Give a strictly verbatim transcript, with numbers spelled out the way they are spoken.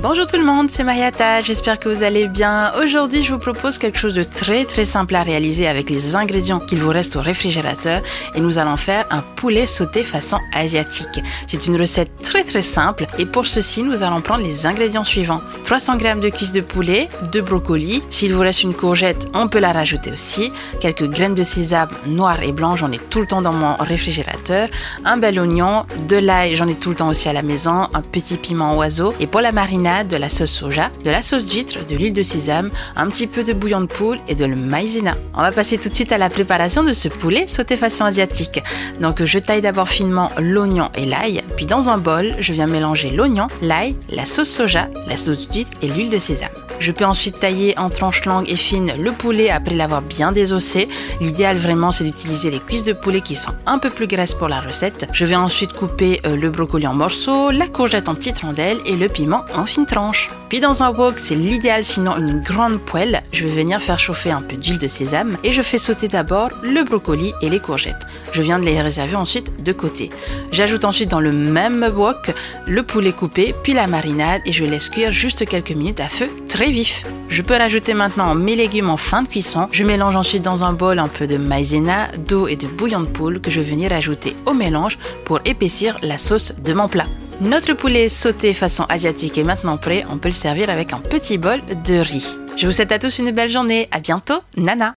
Bonjour tout le monde, c'est Mariata, j'espère que vous allez bien. Aujourd'hui, je vous propose quelque chose de très très simple à réaliser avec les ingrédients qu'il vous reste au réfrigérateur et nous allons faire un poulet sauté façon asiatique. C'est une recette très très simple et pour ceci, nous allons prendre les ingrédients suivants. trois cents grammes de cuisses de poulet, deux brocolis, s'il vous reste une courgette, on peut la rajouter aussi, quelques graines de sésame noires et blanches, j'en ai tout le temps dans mon réfrigérateur, un bel oignon, de l'ail, j'en ai tout le temps aussi à la maison, un petit piment oiseau et pour la marinade, de la sauce soja, de la sauce d'huître, de l'huile de sésame, un petit peu de bouillon de poule et de le maïzena. On va passer tout de suite à la préparation de ce poulet sauté façon asiatique. Donc je taille d'abord finement l'oignon et l'ail, puis dans un bol, je viens mélanger l'oignon, l'ail, la sauce soja, la sauce d'huître et l'huile de sésame. Je peux ensuite tailler en tranches longues et fines le poulet après l'avoir bien désossé. L'idéal vraiment c'est d'utiliser les cuisses de poulet qui sont un peu plus grasses pour la recette. Je vais ensuite couper euh, le brocoli en morceaux, la courgette en petites rondelles et le piment en fines tranches. Puis dans un wok, c'est l'idéal sinon une grande poêle, je vais venir faire chauffer un peu d'huile de sésame et je fais sauter d'abord le brocoli et les courgettes. Je viens de les réserver ensuite de côté. J'ajoute ensuite dans le même wok le poulet coupé puis la marinade et je laisse cuire juste quelques minutes à feu très vif. Je peux rajouter maintenant mes légumes en fin de cuisson. Je mélange ensuite dans un bol un peu de maïzena, d'eau et de bouillon de poule que je vais venir ajouter au mélange pour épaissir la sauce de mon plat. Notre poulet sauté façon asiatique est maintenant prêt. On peut le servir avec un petit bol de riz. Je vous souhaite à tous une belle journée. À bientôt. Nana.